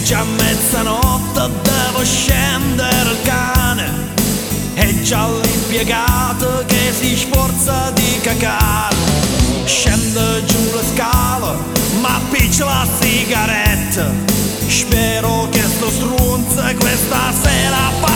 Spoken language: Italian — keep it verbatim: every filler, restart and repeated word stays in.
già mezzanotte, devo scendere il cane, è già l'impiegato che si sforza di cacare. Scende giù le scale, ma piccia la sigaretta, spero che sto strunzo questa sera